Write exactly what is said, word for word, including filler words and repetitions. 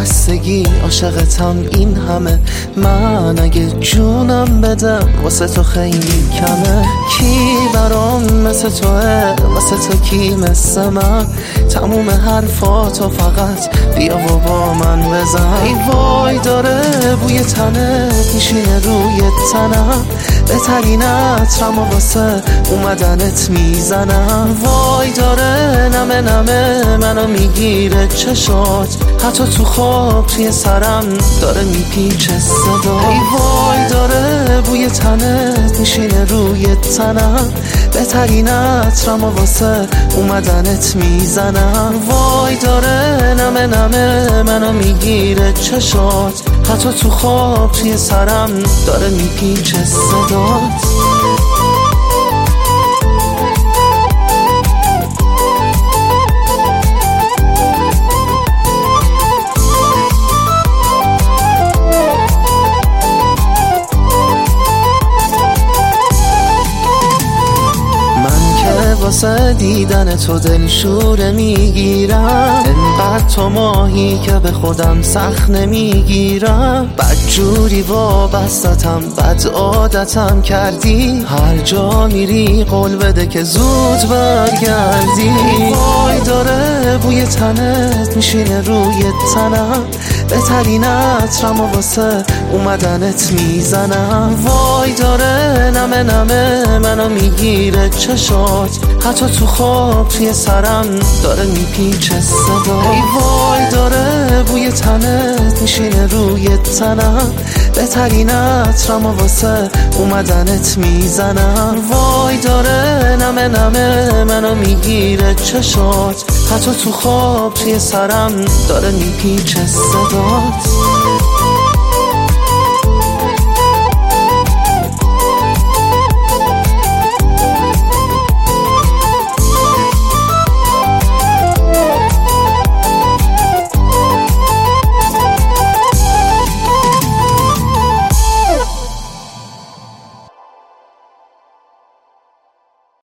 وابستگی عاشقتم این همه. من اگه جونم بدم واسه تو خیلی کمه. کی برام مثل توه، مثل تو کی مثل من؟ تموم حرفاتو فقط بیا و با من بزن. ای وای داره بوی تنت میشینه روی تنم، بهترین عطرم و واسه اومدنت میزنم. وای داره نمه نمه منو میگیره چشات، حتی تو خواب توی سرم داره میپیچه صدا. ای وای داره بوی تنت میشینه روی تنم، بهترین عطرم و واسه اومدنت میزنم. وای داره نمه نمه منو میگیره چشات، حتی تو خواب توی سرم داره میپیچه صدات. واسه دیدن تو دلشوره میگیرم، انقدر تو ماهی که به خودم سخت نمیگیرم. بدجوری وابستتم، بد عادتم کردی، هر جا میری قول بده که زود برگردی. وای داره بوی تنت میشینه روی تنم، بهترین عطرم و واسه اومدنت میزنم. وای داره نمه نمه منو میگیره چشات، حتی تو خواب توی سرم داره میپیچه صدا. ای وای داره بوی تنت میشینه روی تنم، بهترین عطرم و واسه اومدنت میزنم. وای داره نمه نمه منو میگیره چشات، حتی تو خواب توی سرم داره میپیچه صدات.